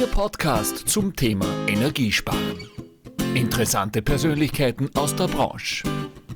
Ihr Podcast zum Thema Energiesparen. Interessante Persönlichkeiten aus der Branche.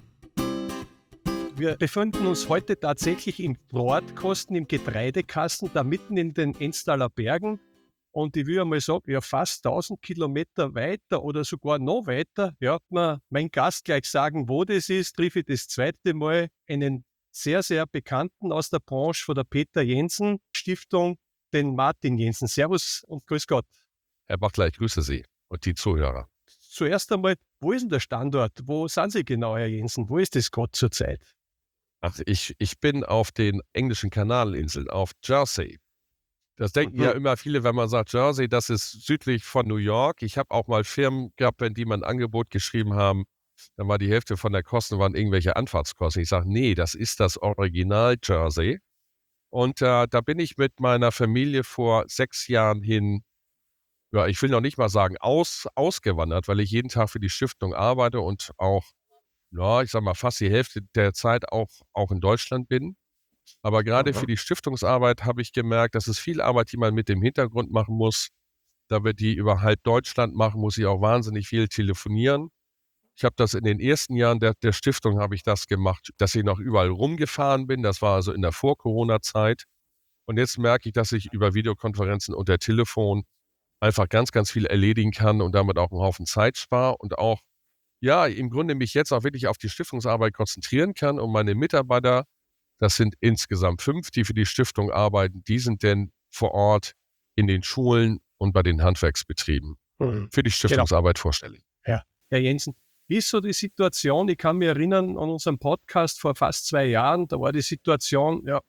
Wir befinden uns heute tatsächlich im Nordkosten, im Getreidekasten, da mitten in den Enztaler Bergen. Und ich will einmal sagen, ja, fast 1000 Kilometer weiter oder sogar noch weiter, hört mir mein Gast gleich sagen, wo das ist, treffe ich das zweite Mal einen sehr, sehr Bekannten aus der Branche von der Peter Jensen Stiftung, den Martin Jensen. Servus und grüß Gott. Herr Bachler, ich grüße Sie und die Zuhörer. Zuerst einmal, wo ist denn der Standort? Wo sind Sie genau, Herr Jensen? Wo ist das gerade zurzeit? Ach, ich bin auf den englischen Kanalinseln, auf Jersey. Das denken ja immer viele, wenn man sagt Jersey, das ist südlich von New York. Ich habe auch mal Firmen gehabt, wenn die mal ein Angebot geschrieben haben, dann war die Hälfte von der Kosten waren irgendwelche Anfahrtskosten. Ich sage, nee, das ist das Original Jersey. Und da bin ich mit meiner Familie vor 6 Jahren hin, ja, ich will noch nicht mal sagen ausgewandert, weil ich jeden Tag für die Stiftung arbeite und auch, ja, ich sag mal, fast die Hälfte der Zeit auch in Deutschland bin. Aber gerade für die Stiftungsarbeit habe ich gemerkt, dass es viel Arbeit, die man mit dem Hintergrund machen muss. Da wir die über halb Deutschland machen, muss ich auch wahnsinnig viel telefonieren. Ich habe das in den ersten Jahren der Stiftung habe ich das gemacht, dass ich noch überall rumgefahren bin. Das war also in der Vor-Corona-Zeit. Und jetzt merke ich, dass ich über Videokonferenzen und der Telefon einfach ganz, ganz viel erledigen kann und damit auch einen Haufen Zeit spare und auch, ja, im Grunde mich jetzt auch wirklich auf die Stiftungsarbeit konzentrieren kann und meine Mitarbeiter, das sind insgesamt 5, die für die Stiftung arbeiten, die sind denn vor Ort in den Schulen und bei den Handwerksbetrieben für die Stiftungsarbeit vorstellig. Ja, Herr Jensen, wie ist so die Situation? Ich kann mich erinnern an unseren Podcast vor fast 2 Jahren, da war die Situation, ja,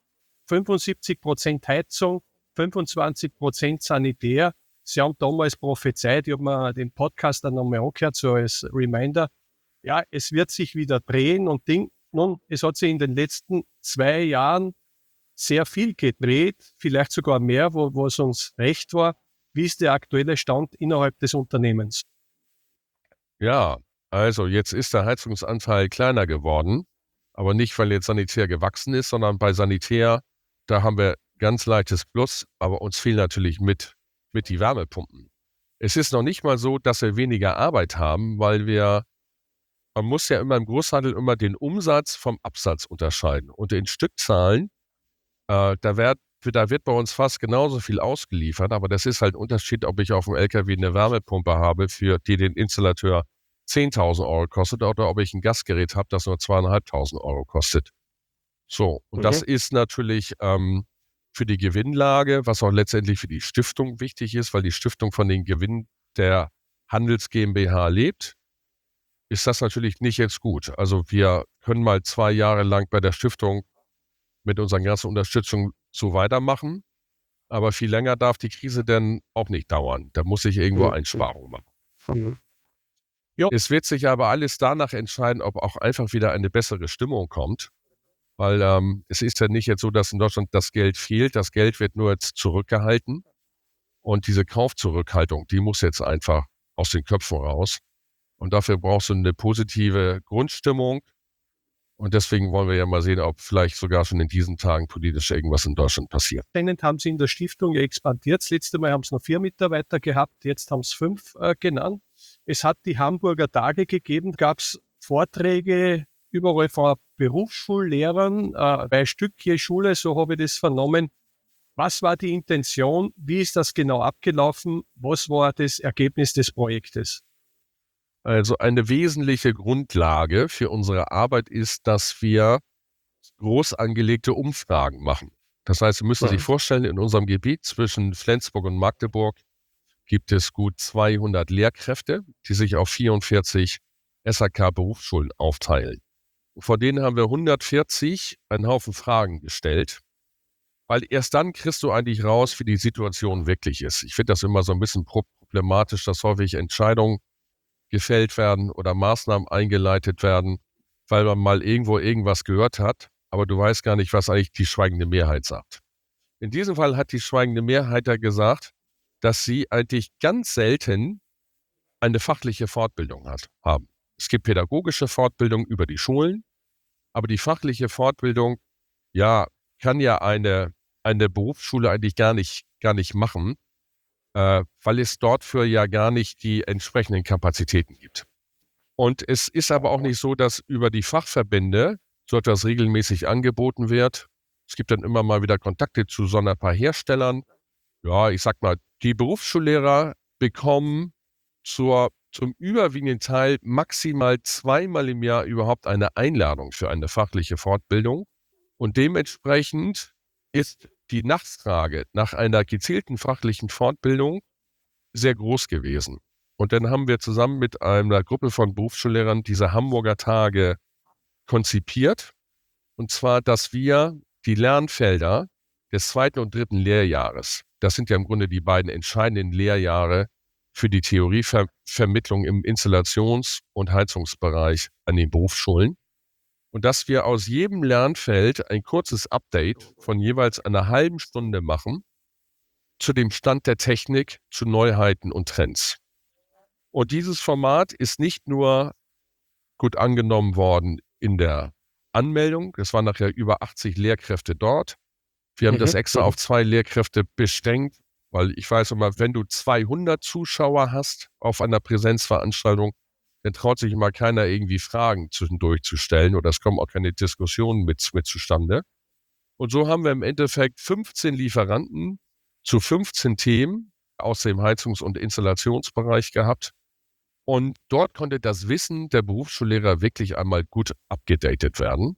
75% Heizung, 25% Sanitär. Sie haben damals prophezeit, ich habe mir den Podcast dann nochmal angehört, so als Reminder, ja, es wird sich wieder drehen und nun, es hat sich in den letzten 2 Jahren sehr viel gedreht, vielleicht sogar mehr, wo es uns recht war. Wie ist der aktuelle Stand innerhalb des Unternehmens? Ja, also jetzt ist der Heizungsanteil kleiner geworden, aber nicht, weil jetzt Sanitär gewachsen ist, sondern bei Sanitär, da haben wir ganz leichtes Plus, aber uns fehlen natürlich mit die Wärmepumpen. Es ist noch nicht mal so, dass wir weniger Arbeit haben, weil man muss ja immer im Großhandel immer den Umsatz vom Absatz unterscheiden. Und in Stückzahlen, da wird bei uns fast genauso viel ausgeliefert, aber das ist halt ein Unterschied, ob ich auf dem LKW eine Wärmepumpe habe, für die den Installateur 10.000 Euro kostet, oder ob ich ein Gasgerät habe, das nur 2.500 Euro kostet. So, und das ist natürlich für die Gewinnlage, was auch letztendlich für die Stiftung wichtig ist, weil die Stiftung von den Gewinnen der Handels GmbH lebt, ist das natürlich nicht jetzt gut. Also wir können mal 2 Jahre lang bei der Stiftung mit unserer ganzen Unterstützung so weitermachen, aber viel länger darf die Krise dann auch nicht dauern. Da muss ich irgendwo Einsparungen machen. Ja. Es wird sich aber alles danach entscheiden, ob auch einfach wieder eine bessere Stimmung kommt, weil es ist ja nicht jetzt so, dass in Deutschland das Geld fehlt. Das Geld wird nur jetzt zurückgehalten und diese Kaufzurückhaltung, die muss jetzt einfach aus den Köpfen raus. Und dafür brauchst du eine positive Grundstimmung. Und deswegen wollen wir ja mal sehen, ob vielleicht sogar schon in diesen Tagen politisch irgendwas in Deutschland passiert. Anscheinend haben Sie in der Stiftung ja expandiert. Das letzte Mal haben Sie noch 4 Mitarbeiter gehabt, jetzt haben es 5 genannt. Es hat die Hamburger Tage gegeben, gab es Vorträge überall von Berufsschullehrern, bei Stückje Schule, so habe ich das vernommen. Was war die Intention? Wie ist das genau abgelaufen? Was war das Ergebnis des Projektes? Also eine wesentliche Grundlage für unsere Arbeit ist, dass wir groß angelegte Umfragen machen. Das heißt, Sie müssen sich vorstellen, in unserem Gebiet zwischen Flensburg und Magdeburg gibt es gut 200 Lehrkräfte, die sich auf 44 SHK-Berufsschulen aufteilen. Vor denen haben wir 140 einen Haufen Fragen gestellt, weil erst dann kriegst du eigentlich raus, wie die Situation wirklich ist. Ich finde das immer so ein bisschen problematisch, dass häufig Entscheidungen gefällt werden oder Maßnahmen eingeleitet werden, weil man mal irgendwo irgendwas gehört hat, aber du weißt gar nicht, was eigentlich die schweigende Mehrheit sagt. In diesem Fall hat die schweigende Mehrheit ja gesagt, dass sie eigentlich ganz selten eine fachliche Fortbildung haben. Es gibt pädagogische Fortbildung über die Schulen, aber die fachliche Fortbildung, ja, kann ja eine Berufsschule eigentlich gar nicht machen. weil es dort für ja gar nicht die entsprechenden Kapazitäten gibt. Und es ist aber auch nicht so, dass über die Fachverbände so etwas regelmäßig angeboten wird. Es gibt dann immer mal wieder Kontakte zu so ein paar Herstellern. Ja, ich sag mal, die Berufsschullehrer bekommen zum überwiegenden Teil maximal 2-mal im Jahr überhaupt eine Einladung für eine fachliche Fortbildung. Und dementsprechend ist die Nachfrage nach einer gezielten fachlichen Fortbildung sehr groß gewesen. Und dann haben wir zusammen mit einer Gruppe von Berufsschullehrern diese Hamburger Tage konzipiert. Und zwar, dass wir die Lernfelder des 2. und 3. Lehrjahres, das sind ja im Grunde die beiden entscheidenden Lehrjahre für die Theorievermittlung im Installations- und Heizungsbereich an den Berufsschulen. Und dass wir aus jedem Lernfeld ein kurzes Update von jeweils einer halben Stunde machen zu dem Stand der Technik, zu Neuheiten und Trends. Und dieses Format ist nicht nur gut angenommen worden in der Anmeldung, es waren nachher über 80 Lehrkräfte dort. Wir haben das extra auf 2 Lehrkräfte beschränkt, weil ich weiß immer, wenn du 200 Zuschauer hast auf einer Präsenzveranstaltung, dann traut sich immer keiner irgendwie Fragen zwischendurch zu stellen oder es kommen auch keine Diskussionen mit zustande. Und so haben wir im Endeffekt 15 Lieferanten zu 15 Themen aus dem Heizungs- und Installationsbereich gehabt. Und dort konnte das Wissen der Berufsschullehrer wirklich einmal gut abgedatet werden.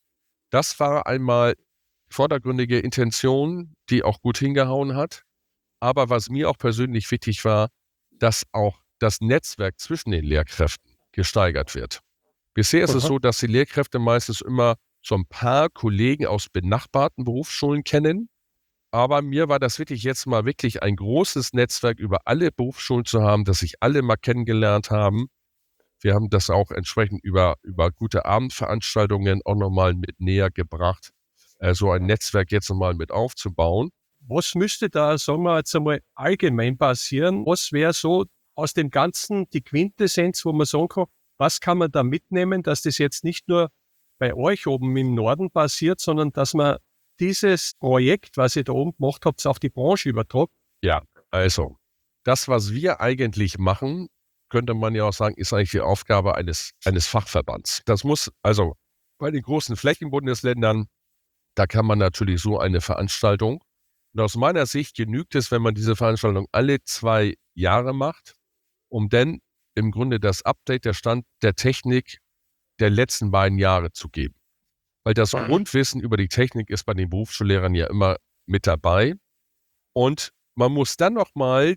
Das war einmal vordergründige Intention, die auch gut hingehauen hat. Aber was mir auch persönlich wichtig war, dass auch das Netzwerk zwischen den Lehrkräften gesteigert wird. Bisher ist es so, dass die Lehrkräfte meistens immer so ein paar Kollegen aus benachbarten Berufsschulen kennen. Aber mir war das wirklich ein großes Netzwerk über alle Berufsschulen zu haben, dass sich alle mal kennengelernt haben. Wir haben das auch entsprechend über gute Abendveranstaltungen auch nochmal mit näher gebracht, so ein Netzwerk jetzt nochmal mit aufzubauen. Was müsste da, sagen wir jetzt einmal, allgemein passieren? Was wäre so aus dem Ganzen die Quintessenz, wo man sagen kann, was kann man da mitnehmen, dass das jetzt nicht nur bei euch oben im Norden passiert, sondern dass man dieses Projekt, was ihr da oben gemacht habt, auf die Branche übertragt? Ja, also das, was wir eigentlich machen, könnte man ja auch sagen, ist eigentlich die Aufgabe eines Fachverbands. Das muss, also bei den großen Flächenbundesländern, da kann man natürlich so eine Veranstaltung. Und aus meiner Sicht genügt es, wenn man diese Veranstaltung alle 2 Jahre macht, um dann im Grunde das Update, der Stand der Technik der letzten beiden Jahre zu geben. Weil das Grundwissen über die Technik ist bei den Berufsschullehrern ja immer mit dabei. Und man muss dann nochmal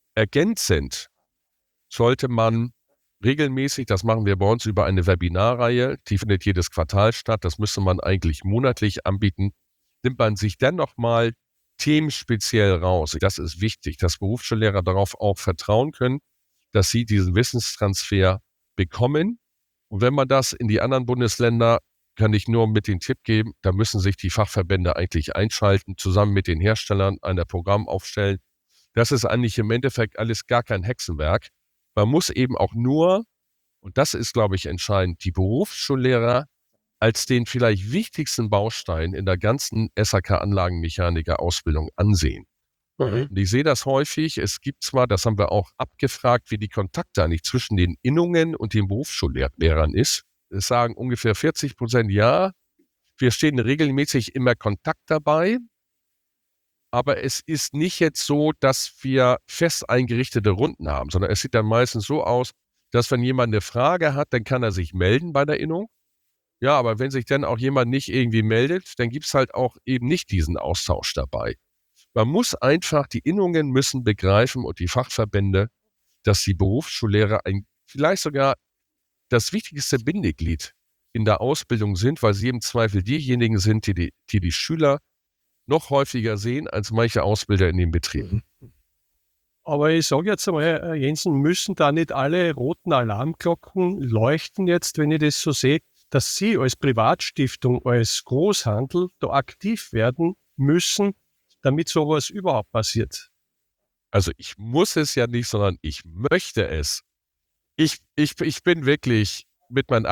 ergänzend, sollte man regelmäßig, das machen wir bei uns über eine Webinarreihe, die findet jedes Quartal statt, das müsste man eigentlich monatlich anbieten, nimmt man sich dann nochmal themenspeziell raus. Das ist wichtig, dass Berufsschullehrer darauf auch vertrauen können, dass sie diesen Wissenstransfer bekommen. Und wenn man das in die anderen Bundesländer, kann ich nur mit den Tipp geben, da müssen sich die Fachverbände eigentlich einschalten, zusammen mit den Herstellern ein Programm aufstellen. Das ist eigentlich im Endeffekt alles gar kein Hexenwerk. Man muss eben auch nur, und das ist, glaube ich, entscheidend, die Berufsschullehrer als den vielleicht wichtigsten Baustein in der ganzen SHK-Anlagenmechaniker-Ausbildung ansehen. Und ich sehe das häufig, es gibt zwar, das haben wir auch abgefragt, wie die Kontakte eigentlich zwischen den Innungen und den Berufsschullehrern ist. Es sagen ungefähr 40% ja, wir stehen regelmäßig immer Kontakt dabei, aber es ist nicht jetzt so, dass wir fest eingerichtete Runden haben, sondern es sieht dann meistens so aus, dass wenn jemand eine Frage hat, dann kann er sich melden bei der Innung. Ja, aber wenn sich dann auch jemand nicht irgendwie meldet, dann gibt es halt auch eben nicht diesen Austausch dabei. Man muss einfach, die Innungen müssen begreifen und die Fachverbände, dass die Berufsschullehrer vielleicht sogar das wichtigste Bindeglied in der Ausbildung sind, weil sie im Zweifel diejenigen sind, die Schüler noch häufiger sehen als manche Ausbilder in den Betrieben. Aber ich sage jetzt einmal, Herr Jensen, müssen da nicht alle roten Alarmglocken leuchten jetzt, wenn ich das so sehe, dass Sie als Privatstiftung, als Großhandel da aktiv werden müssen, damit sowas überhaupt passiert? Also ich muss es ja nicht, sondern ich möchte es. Ich bin wirklich, mit meinen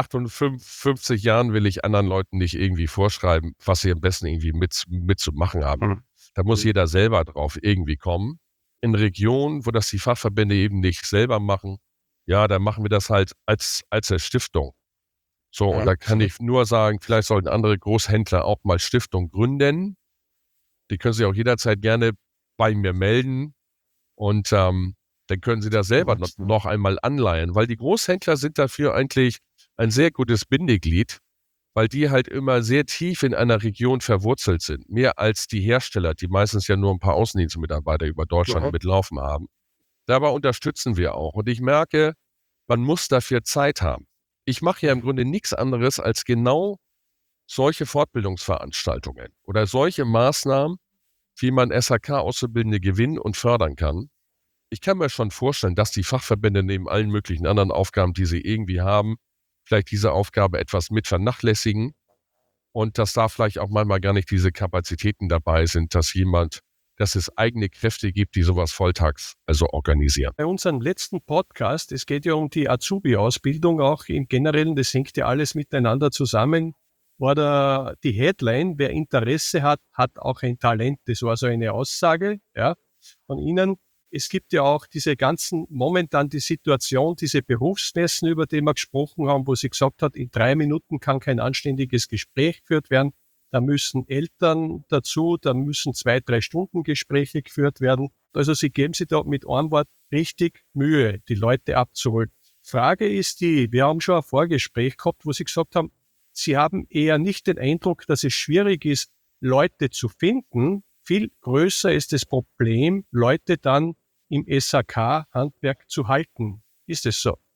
58 Jahren will ich anderen Leuten nicht irgendwie vorschreiben, was sie am besten irgendwie mit zu machen haben. Da muss jeder selber drauf irgendwie kommen. in Regionen, wo das die Fachverbände eben nicht selber machen, ja, dann machen wir das halt als Stiftung. So, und da kann ich nur sagen, vielleicht sollten andere Großhändler auch mal Stiftung gründen. Die können sich auch jederzeit gerne bei mir melden und dann können sie das selber noch einmal anleihen, weil die Großhändler sind dafür eigentlich ein sehr gutes Bindeglied, weil die halt immer sehr tief in einer Region verwurzelt sind, mehr als die Hersteller, die meistens ja nur ein paar Außendienstmitarbeiter über Deutschland mitlaufen haben. Dabei unterstützen wir auch und ich merke, man muss dafür Zeit haben. Ich mache ja im Grunde nichts anderes als genau solche Fortbildungsveranstaltungen oder solche Maßnahmen, wie man SHK-Auszubildende gewinnen und fördern kann. Ich kann mir schon vorstellen, dass die Fachverbände neben allen möglichen anderen Aufgaben, die sie irgendwie haben, vielleicht diese Aufgabe etwas mit vernachlässigen und dass da vielleicht auch manchmal gar nicht diese Kapazitäten dabei sind, dass es eigene Kräfte gibt, die sowas volltags also organisieren. Bei unserem letzten Podcast, es geht ja um die Azubi-Ausbildung auch im Generellen, das hängt ja alles miteinander zusammen, war da die Headline, wer Interesse hat, hat auch ein Talent. Das war so eine Aussage von Ihnen. Es gibt ja auch momentan die Situation, diese Berufsmessen, über die wir gesprochen haben, wo sie gesagt hat, in 3 Minuten kann kein anständiges Gespräch geführt werden. Da müssen Eltern dazu, da müssen 2-3 Stunden Gespräche geführt werden. Also sie geben sich da mit einem Wort richtig Mühe, die Leute abzuholen. Frage ist wir haben schon ein Vorgespräch gehabt, wo Sie gesagt haben, Sie haben eher nicht den Eindruck, dass es schwierig ist, Leute zu finden. Viel größer ist das Problem, Leute dann im SHK-Handwerk zu halten. Ist es so?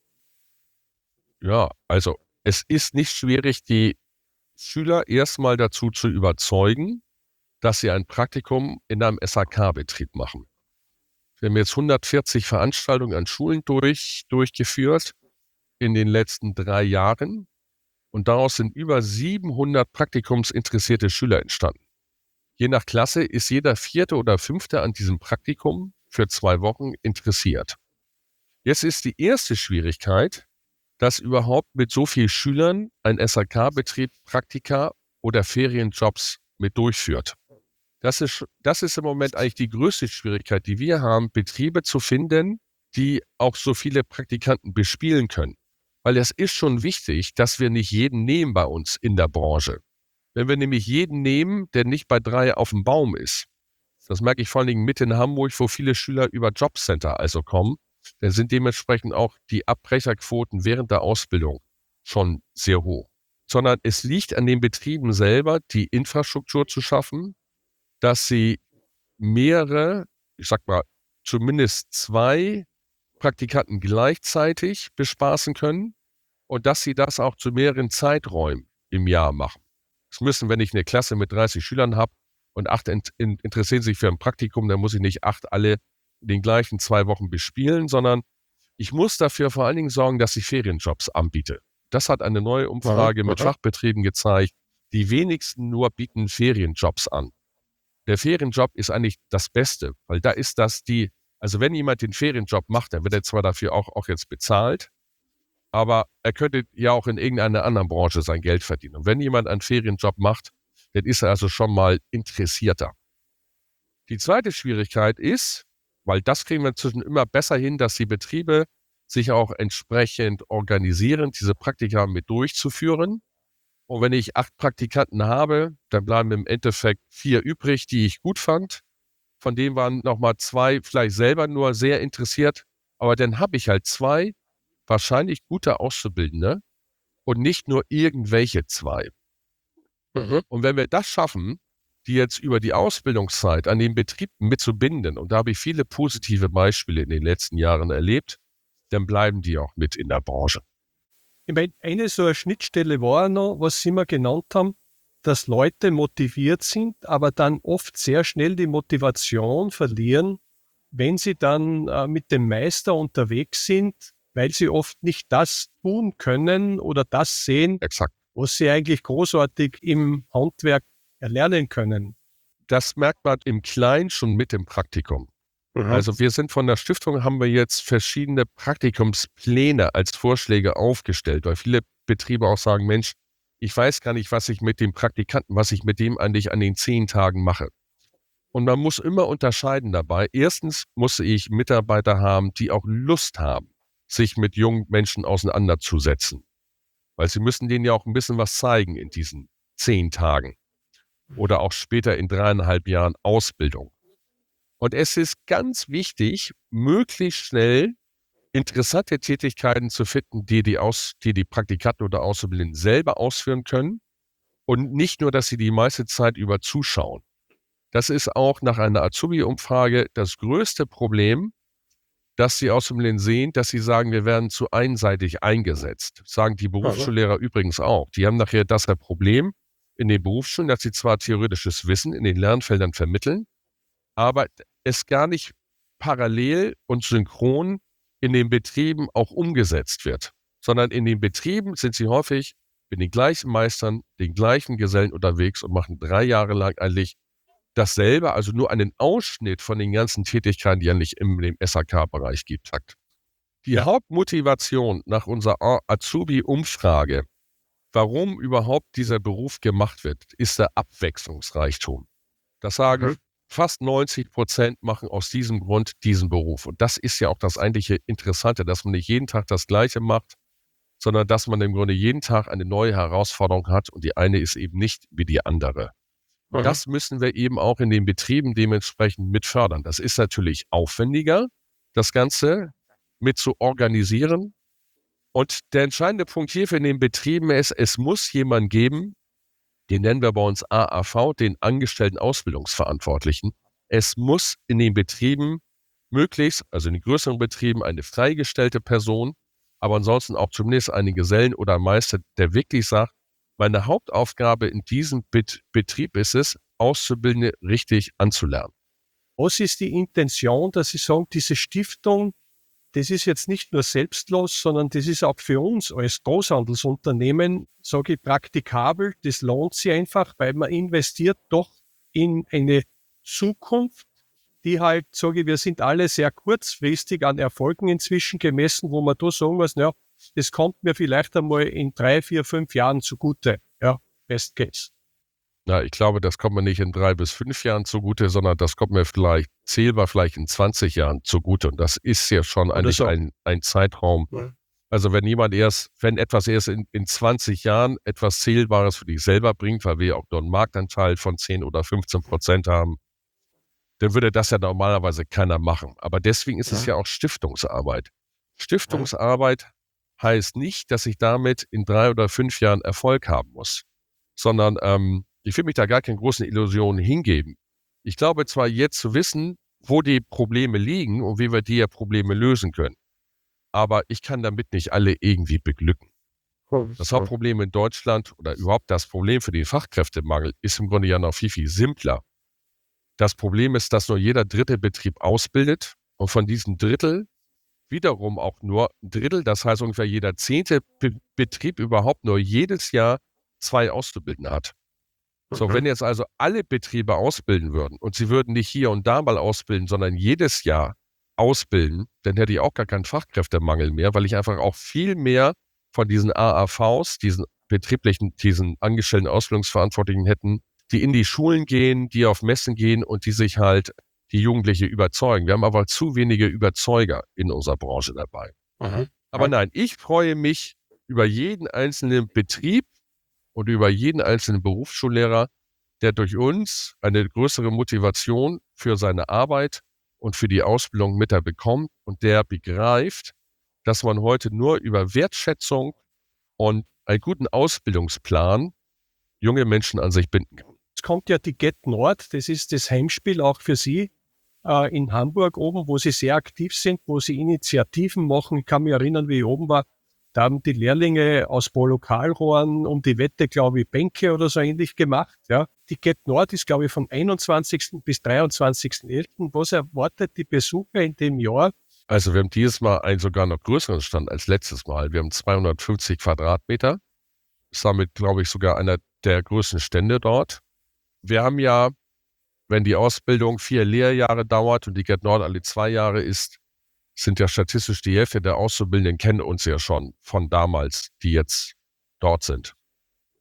Ja, also es ist nicht schwierig, die Schüler erstmal dazu zu überzeugen, dass sie ein Praktikum in einem SHK-Betrieb machen. Wir haben jetzt 140 Veranstaltungen an Schulen durchgeführt in den letzten 3 Jahren und daraus sind über 700 praktikumsinteressierte Schüler entstanden. Je nach Klasse ist jeder 4. oder 5. an diesem Praktikum für 2 Wochen interessiert. Jetzt ist die erste Schwierigkeit, dass überhaupt mit so vielen Schülern ein SHK-Betrieb Praktika oder Ferienjobs mit durchführt. Das ist im Moment eigentlich die größte Schwierigkeit, die wir haben, Betriebe zu finden, die auch so viele Praktikanten bespielen können. Weil es ist schon wichtig, dass wir nicht jeden nehmen bei uns in der Branche. Wenn wir nämlich jeden nehmen, der nicht bei 3 auf dem Baum ist, das merke ich vor allen Dingen mit in Hamburg, wo viele Schüler über Jobcenter also kommen, dann sind dementsprechend auch die Abbrecherquoten während der Ausbildung schon sehr hoch. Sondern es liegt an den Betrieben selber, die Infrastruktur zu schaffen, dass sie mehrere, ich sag mal, zumindest 2 Praktikanten gleichzeitig bespaßen können und dass sie das auch zu mehreren Zeiträumen im Jahr machen. Es müssen, wenn ich eine Klasse mit 30 Schülern habe und 8 interessieren sich für ein Praktikum, dann muss ich nicht 8 alle in den gleichen 2 Wochen bespielen, sondern ich muss dafür vor allen Dingen sorgen, dass ich Ferienjobs anbiete. Das hat eine neue Umfrage mit Fachbetrieben gezeigt. Die wenigsten nur bieten Ferienjobs an. Der Ferienjob ist eigentlich das Beste, weil da ist also wenn jemand den Ferienjob macht, dann wird er zwar dafür auch jetzt bezahlt, aber er könnte ja auch in irgendeiner anderen Branche sein Geld verdienen. Und wenn jemand einen Ferienjob macht, dann ist er also schon mal interessierter. Die zweite Schwierigkeit ist, weil das kriegen wir inzwischen immer besser hin, dass die Betriebe sich auch entsprechend organisieren, diese Praktika mit durchzuführen. Und wenn ich 8 Praktikanten habe, dann bleiben im Endeffekt 4 übrig, die ich gut fand. Von denen waren nochmal 2 vielleicht selber nur sehr interessiert. Aber dann habe ich halt 2 wahrscheinlich gute Auszubildende und nicht nur irgendwelche 2. Und wenn wir das schaffen, die jetzt über die Ausbildungszeit an den Betrieb mitzubinden, und da habe ich viele positive Beispiele in den letzten Jahren erlebt, dann bleiben die auch mit in der Branche. Ich meine, eine so eine Schnittstelle war noch, was Sie mir genannt haben, dass Leute motiviert sind, aber dann oft sehr schnell die Motivation verlieren, wenn sie dann mit dem Meister unterwegs sind, weil sie oft nicht das tun können oder das sehen, was sie eigentlich großartig im Handwerk erlernen können. Das merkt man im Kleinen schon mit dem Praktikum. Also wir sind von der Stiftung, haben wir jetzt verschiedene Praktikumspläne als Vorschläge aufgestellt, weil viele Betriebe auch sagen, Mensch, ich weiß gar nicht, was ich mit dem Praktikanten, was ich mit dem eigentlich an den 10 Tagen mache. Und man muss immer unterscheiden dabei. Erstens muss ich Mitarbeiter haben, die auch Lust haben, sich mit jungen Menschen auseinanderzusetzen. Weil sie müssen denen ja auch ein bisschen was zeigen in diesen 10 Tagen oder auch später in 3,5 Jahren Ausbildung. Und es ist ganz wichtig, möglichst schnell interessante Tätigkeiten zu finden, die die Praktikanten oder Auszubildenden selber ausführen können und nicht nur, dass sie die meiste Zeit über zuschauen. Das ist auch nach einer Azubi-Umfrage das größte Problem, dass die Auszubildenden sehen, dass sie sagen, wir werden zu einseitig eingesetzt. Das sagen die Berufsschullehrer übrigens auch. Die haben nachher das Problem in den Berufsschulen, dass sie zwar theoretisches Wissen in den Lernfeldern vermitteln, aber es gar nicht parallel und synchron in den Betrieben auch umgesetzt wird, sondern in den Betrieben sind sie häufig mit den gleichen Meistern, den gleichen Gesellen unterwegs und machen 3 Jahre lang eigentlich dasselbe, also nur einen Ausschnitt von den ganzen Tätigkeiten, die es eigentlich in dem SHK-Bereich gibt. Die Hauptmotivation nach unserer Azubi-Umfrage, warum überhaupt dieser Beruf gemacht wird, ist der Abwechslungsreichtum. Das sagen fast 90% machen aus diesem Grund diesen Beruf. Und das ist ja auch das eigentliche Interessante, dass man nicht jeden Tag das Gleiche macht, sondern dass man im Grunde jeden Tag eine neue Herausforderung hat und die eine ist eben nicht wie die andere. Das müssen wir eben auch in den Betrieben dementsprechend mit fördern. Das ist natürlich aufwendiger, das Ganze mit zu organisieren. Und der entscheidende Punkt hier für den Betrieben ist, es muss jemanden geben, den nennen wir bei uns AAV, den Angestellten Ausbildungsverantwortlichen. Es muss in den Betrieben möglichst, also in den größeren Betrieben, eine freigestellte Person, aber ansonsten auch zumindest einen Gesellen oder Meister, der wirklich sagt, meine Hauptaufgabe in diesem Betrieb ist es, Auszubildende richtig anzulernen. Was ist die Intention, dass Sie sagen, diese Stiftung, das ist jetzt nicht nur selbstlos, sondern das ist auch für uns als Großhandelsunternehmen, sage ich, praktikabel. Das lohnt sich einfach, weil man investiert doch in eine Zukunft, die halt, sage ich, wir sind alle sehr kurzfristig an Erfolgen inzwischen gemessen, wo man da sagen muss, naja, das kommt mir vielleicht einmal in 3, 4, 5 Jahren zugute. Ja, best case. Na, ich glaube, das kommt mir nicht in 3 bis 5 Jahren zugute, sondern das kommt mir vielleicht in 20 Jahren zugute. Und das ist ja schon eigentlich so. ein Zeitraum. Ja. Also wenn etwas erst in 20 Jahren etwas Zählbares für dich selber bringt, weil wir auch nur einen Marktanteil von 10 oder 15% haben, dann würde das ja normalerweise keiner machen. Aber deswegen ist es ja auch Stiftungsarbeit. Stiftungsarbeit heißt nicht, dass ich damit in 3 oder 5 Jahren Erfolg haben muss, sondern ich will mich da gar keine großen Illusionen hingeben. Ich glaube zwar jetzt zu wissen, wo die Probleme liegen und wie wir die Probleme lösen können, aber ich kann damit nicht alle irgendwie beglücken. Das Hauptproblem in Deutschland oder überhaupt das Problem für den Fachkräftemangel ist im Grunde ja noch viel, viel simpler. Das Problem ist, dass nur jeder 3. Betrieb ausbildet und von diesem Drittel wiederum auch nur ein Drittel, das heißt ungefähr jeder 10. Betrieb überhaupt nur jedes Jahr 2 Auszubildende hat. So, wenn jetzt also alle Betriebe ausbilden würden und sie würden nicht hier und da mal ausbilden, sondern jedes Jahr ausbilden, dann hätte ich auch gar keinen Fachkräftemangel mehr, weil ich einfach auch viel mehr von diesen AAVs, diesen Angestellten Ausbildungsverantwortlichen hätten, die in die Schulen gehen, die auf Messen gehen und die sich halt die Jugendliche überzeugen. Wir haben aber zu wenige Überzeuger in unserer Branche dabei. Aber nein, ich freue mich über jeden einzelnen Betrieb und über jeden einzelnen Berufsschullehrer, der durch uns eine größere Motivation für seine Arbeit und für die Ausbildung mit bekommt und der begreift, dass man heute nur über Wertschätzung und einen guten Ausbildungsplan junge Menschen an sich binden kann. Jetzt kommt ja die Get Nord, das ist das Heimspiel auch für Sie in Hamburg oben, wo Sie sehr aktiv sind, wo Sie Initiativen machen. Ich kann mich erinnern, wie ich oben war, da haben die Lehrlinge aus Lokalrohren um die Wette, glaube ich, Bänke oder so ähnlich gemacht. Ja. Die Get Nord ist, glaube ich, vom 21. bis 23.11. Was erwartet die Besucher in dem Jahr? Also wir haben dieses Mal einen sogar noch größeren Stand als letztes Mal. Wir haben 250 Quadratmeter. Ist damit, glaube ich, sogar einer der größten Stände dort. Wir haben ja, wenn die Ausbildung 4 Lehrjahre dauert und die Get Nord alle 2 Jahre ist, sind ja statistisch die Hälfte der Auszubildenden kennen uns ja schon von damals, die jetzt dort sind.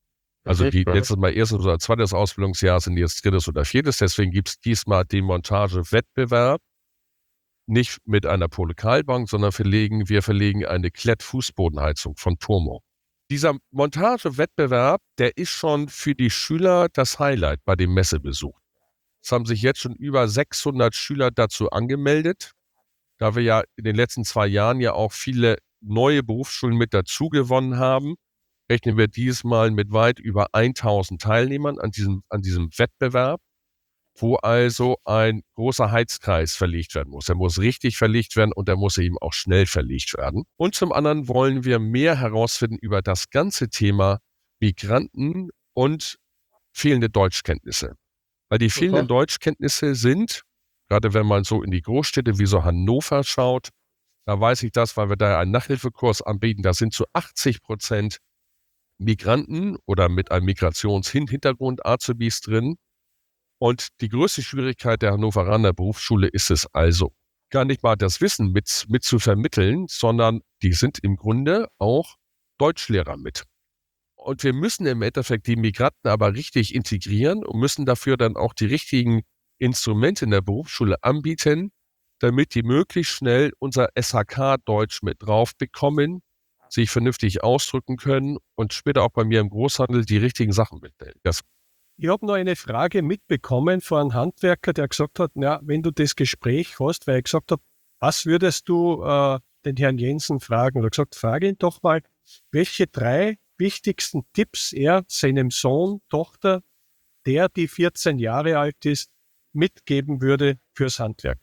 Also die letztes Mal erstes oder zweites Ausbildungsjahr sind jetzt drittes oder viertes. Deswegen gibt es diesmal den Montagewettbewerb. Nicht mit einer Polykalbank, sondern wir verlegen eine Klettfußbodenheizung von Turmo. Dieser Montagewettbewerb, der ist schon für die Schüler das Highlight bei dem Messebesuch. Es haben sich jetzt schon über 600 Schüler dazu angemeldet, da wir ja in den letzten 2 Jahren ja auch viele neue Berufsschulen mit dazu gewonnen haben. Rechnen wir diesmal mit weit über 1000 Teilnehmern an diesem Wettbewerb, wo also ein großer Heizkreis verlegt werden muss. Er muss richtig verlegt werden und er muss eben auch schnell verlegt werden. Und zum anderen wollen wir mehr herausfinden über das ganze Thema Migranten und fehlende Deutschkenntnisse. Weil die fehlenden Deutschkenntnisse sind, gerade wenn man so in die Großstädte wie so Hannover schaut, da weiß ich das, weil wir da einen Nachhilfekurs anbieten, da sind zu 80% Migranten oder mit einem Migrationshintergrund Azubis drin. Und die größte Schwierigkeit der Hannoveraner Berufsschule ist es also, gar nicht mal das Wissen mit zu vermitteln, sondern die sind im Grunde auch Deutschlehrer mit. Und wir müssen im Endeffekt die Migranten aber richtig integrieren und müssen dafür dann auch die richtigen Instrumente in der Berufsschule anbieten, damit die möglichst schnell unser SHK-Deutsch mit drauf bekommen, sich vernünftig ausdrücken können und später auch bei mir im Großhandel die richtigen Sachen mitnehmen. Ich habe noch eine Frage mitbekommen von einem Handwerker, der gesagt hat, ja, wenn du das Gespräch hast, weil ich gesagt habe, was würdest du den Herrn Jensen fragen? Er hat gesagt, frage ihn doch mal, welche 3 wichtigsten Tipps er seinem Sohn, Tochter, die 14 Jahre alt ist, mitgeben würde fürs Handwerk.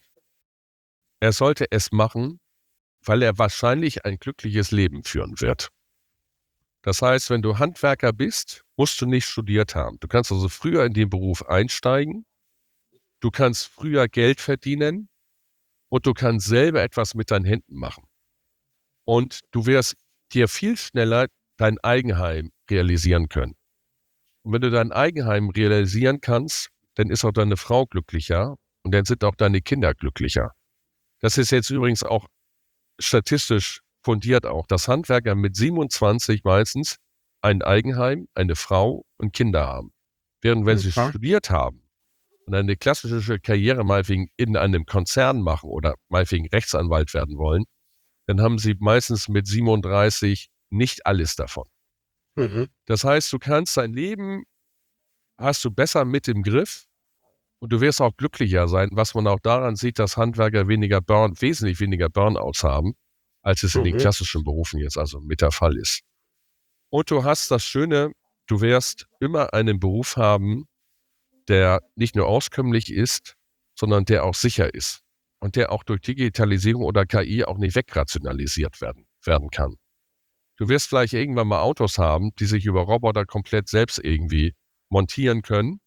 Er sollte es machen, weil er wahrscheinlich ein glückliches Leben führen wird. Das heißt, wenn du Handwerker bist, musst du nicht studiert haben. Du kannst also früher in den Beruf einsteigen, du kannst früher Geld verdienen und du kannst selber etwas mit deinen Händen machen. Und du wirst dir viel schneller dein Eigenheim realisieren können. Und wenn du dein Eigenheim realisieren kannst, dann ist auch deine Frau glücklicher und dann sind auch deine Kinder glücklicher. Das ist jetzt übrigens auch statistisch fundiert auch, dass Handwerker mit 27 meistens ein Eigenheim, eine Frau und Kinder haben. Während wenn sie studiert haben und eine klassische Karriere meinetwegen in einem Konzern machen oder meinetwegen Rechtsanwalt werden wollen, dann haben sie meistens mit 37 nicht alles davon. Das heißt, du kannst dein Leben, hast du besser mit im Griff und du wirst auch glücklicher sein, was man auch daran sieht, dass Handwerker wesentlich weniger Burnouts haben, als es in den klassischen Berufen jetzt also mit der Fall ist. Und du hast das Schöne, du wirst immer einen Beruf haben, der nicht nur auskömmlich ist, sondern der auch sicher ist und der auch durch Digitalisierung oder KI auch nicht wegrationalisiert werden kann. Du wirst vielleicht irgendwann mal Autos haben, die sich über Roboter komplett selbst irgendwie montieren können.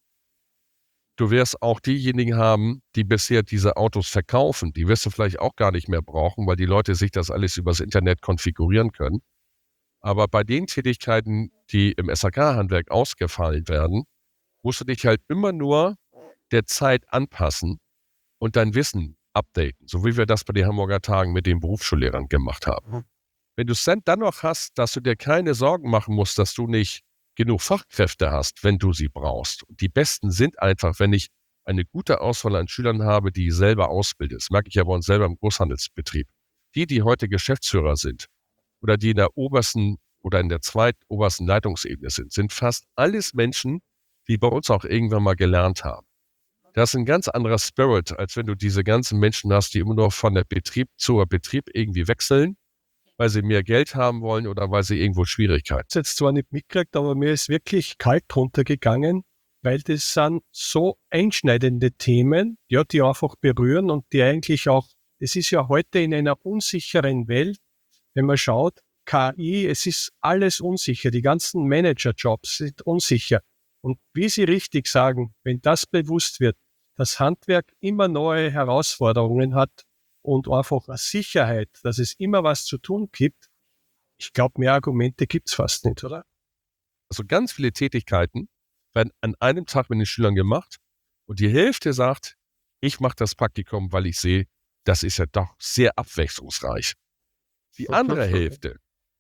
Du wirst auch diejenigen haben, die bisher diese Autos verkaufen. Die wirst du vielleicht auch gar nicht mehr brauchen, weil die Leute sich das alles übers Internet konfigurieren können. Aber bei den Tätigkeiten, die im SHK-Handwerk ausgefallen werden, musst du dich halt immer nur der Zeit anpassen und dein Wissen updaten, so wie wir das bei den Hamburger Tagen mit den Berufsschullehrern gemacht haben. Wenn du es dann noch hast, dass du dir keine Sorgen machen musst, dass du nicht genug Fachkräfte hast, wenn du sie brauchst. Und die Besten sind einfach, wenn ich eine gute Auswahl an Schülern habe, die ich selber ausbilde. Das merke ich ja bei uns selber im Großhandelsbetrieb. Die heute Geschäftsführer sind oder die in der obersten oder in der zweitobersten Leitungsebene sind fast alles Menschen, die bei uns auch irgendwann mal gelernt haben. Das ist ein ganz anderer Spirit, als wenn du diese ganzen Menschen hast, die immer nur von der Betrieb zur Betrieb irgendwie wechseln, weil sie mehr Geld haben wollen oder weil sie irgendwo Schwierigkeiten. Ich habe es jetzt zwar nicht mitgekriegt, aber mir ist wirklich kalt runtergegangen, weil das sind so einschneidende Themen, ja, die einfach berühren und die eigentlich auch, es ist ja heute in einer unsicheren Welt, wenn man schaut, KI, es ist alles unsicher, die ganzen Managerjobs sind unsicher. Und wie Sie richtig sagen, wenn das bewusst wird, dass Handwerk immer neue Herausforderungen hat und einfach eine Sicherheit, dass es immer was zu tun gibt, ich glaube, mehr Argumente gibt es fast nicht, oder? Also ganz viele Tätigkeiten werden an einem Tag mit den Schülern gemacht und die Hälfte sagt, ich mache das Praktikum, weil ich sehe, das ist ja doch sehr abwechslungsreich. Die andere Hälfte,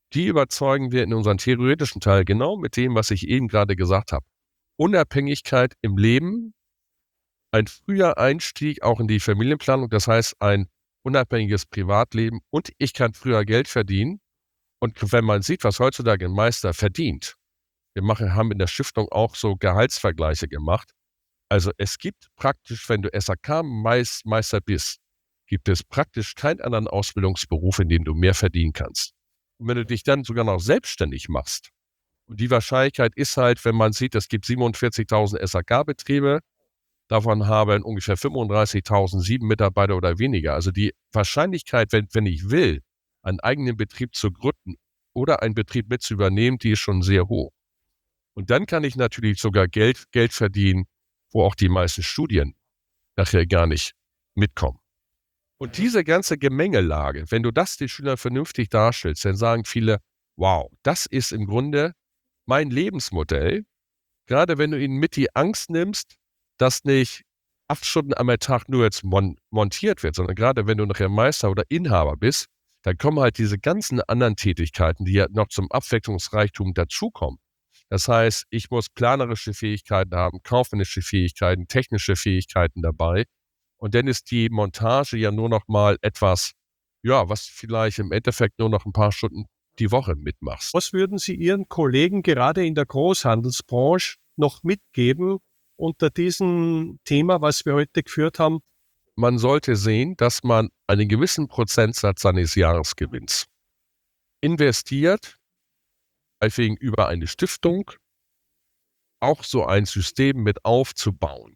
die überzeugen wir in unserem theoretischen Teil genau mit dem, was ich eben gerade gesagt habe. Unabhängigkeit im Leben, ein früher Einstieg auch in die Familienplanung, das heißt ein unabhängiges Privatleben und ich kann früher Geld verdienen. Und wenn man sieht, was heutzutage ein Meister verdient, haben in der Stiftung auch so Gehaltsvergleiche gemacht. Also es gibt praktisch, wenn du SAK-Meister bist, gibt es praktisch keinen anderen Ausbildungsberuf, in dem du mehr verdienen kannst. Und wenn du dich dann sogar noch selbstständig machst, und die Wahrscheinlichkeit ist halt, wenn man sieht, es gibt 47.000 SAK-Betriebe, davon haben ungefähr 35.000 7 Mitarbeiter oder weniger. Also die Wahrscheinlichkeit, wenn ich will, einen eigenen Betrieb zu gründen oder einen Betrieb mit zu übernehmen, die ist schon sehr hoch. Und dann kann ich natürlich sogar Geld verdienen, wo auch die meisten Studien nachher gar nicht mitkommen. Und diese ganze Gemengelage, wenn du das den Schülern vernünftig darstellst, dann sagen viele, wow, das ist im Grunde mein Lebensmodell. Gerade wenn du ihnen mit die Angst nimmst, dass nicht 8 Stunden am Tag nur jetzt montiert wird, sondern gerade wenn du nachher Meister oder Inhaber bist, dann kommen halt diese ganzen anderen Tätigkeiten, die ja noch zum Abwechslungsreichtum dazukommen. Das heißt, ich muss planerische Fähigkeiten haben, kaufmännische Fähigkeiten, technische Fähigkeiten dabei. Und dann ist die Montage ja nur noch mal etwas, ja, was vielleicht im Endeffekt nur noch ein paar Stunden die Woche mitmachst. Was würden Sie Ihren Kollegen gerade in der Großhandelsbranche noch mitgeben unter diesem Thema, was wir heute geführt haben? Man sollte sehen, dass man einen gewissen Prozentsatz seines Jahresgewinns investiert, meinetwegen über eine Stiftung, auch so ein System mit aufzubauen.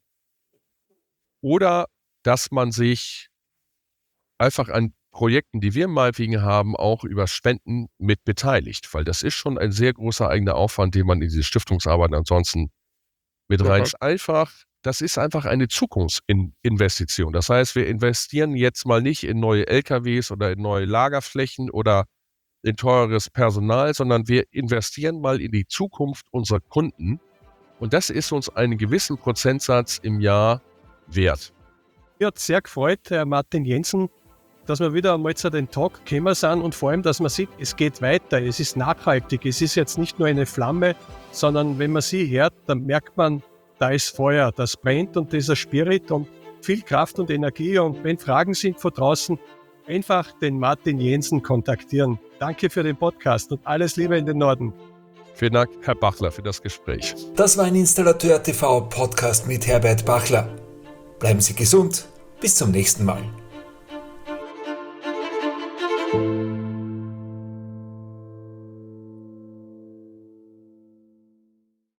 Oder dass man sich einfach an Projekten, die wir meinetwegen haben, auch über Spenden mit beteiligt. Weil das ist schon ein sehr großer eigener Aufwand, den man in diese Stiftungsarbeit ansonsten mit rein. Das ist einfach eine Zukunftsinvestition. Das heißt, wir investieren jetzt mal nicht in neue LKWs oder in neue Lagerflächen oder in teures Personal, sondern wir investieren mal in die Zukunft unserer Kunden. Und das ist uns einen gewissen Prozentsatz im Jahr wert. Mir hat sehr gefreut, Herr Martin Jensen, dass wir wieder einmal zu den Talk gekommen sind und vor allem, dass man sieht, es geht weiter, es ist nachhaltig, es ist jetzt nicht nur eine Flamme, sondern wenn man sie hört, dann merkt man, da ist Feuer, das brennt und dieser Spirit und viel Kraft und Energie. Und wenn Fragen sind von draußen, einfach den Martin Jensen kontaktieren. Danke für den Podcast und alles Liebe in den Norden. Vielen Dank, Herr Bachler, für das Gespräch. Das war ein Installateur TV Podcast mit Herbert Bachler. Bleiben Sie gesund, bis zum nächsten Mal.